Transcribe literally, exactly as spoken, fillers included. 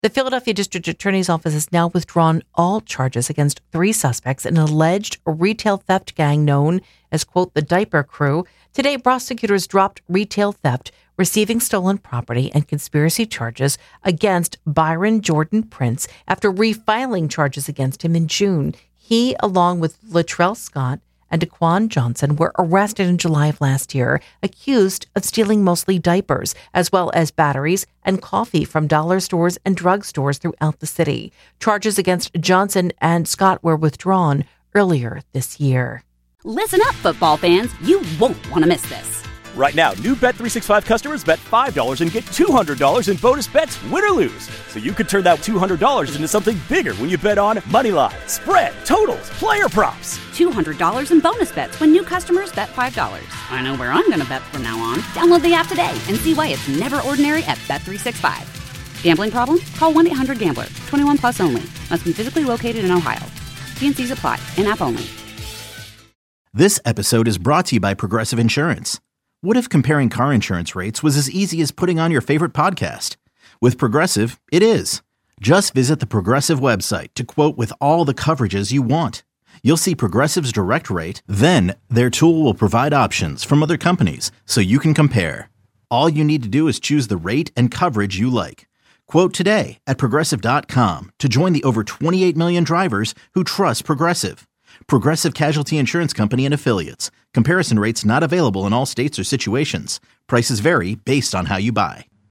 The Philadelphia District Attorney's Office has now withdrawn all charges against three suspects in an alleged retail theft gang known as, quote, the Diaper Crew. Today, prosecutors dropped retail theft, receiving stolen property, and conspiracy charges against Byron Jordan Prince after refiling charges against him in June. He, along with Latrell Scott and Daquan Johnson, were arrested in July of last year, accused of stealing mostly diapers, as well as batteries and coffee from dollar stores and drugstores throughout the city. Charges against Johnson and Scott were withdrawn earlier this year. Listen up, football fans. You won't want to miss this. Right now, new Bet three sixty-five customers bet five dollars and get two hundred dollars in bonus bets, win or lose. So you could turn that two hundred dollars into something bigger when you bet on moneyline, spread, totals, player props. two hundred dollars in bonus bets when new customers bet five dollars. I know where I'm going to bet from now on. Download the app today and see why it's never ordinary at Bet three sixty-five. Gambling problem? Call one eight hundred gambler. twenty-one plus only. Must be physically located in Ohio. T and C's apply. In-app only. This episode is brought to you by Progressive Insurance. What if comparing car insurance rates was as easy as putting on your favorite podcast? With Progressive, it is. Just visit the Progressive website to quote with all the coverages you want. You'll see Progressive's direct rate, then their tool will provide options from other companies so you can compare. All you need to do is choose the rate and coverage you like. Quote today at Progressive dot com to join the over twenty-eight million drivers who trust Progressive. Progressive Casualty Insurance Company and Affiliates. Comparison rates not available in all states or situations. Prices vary based on how you buy.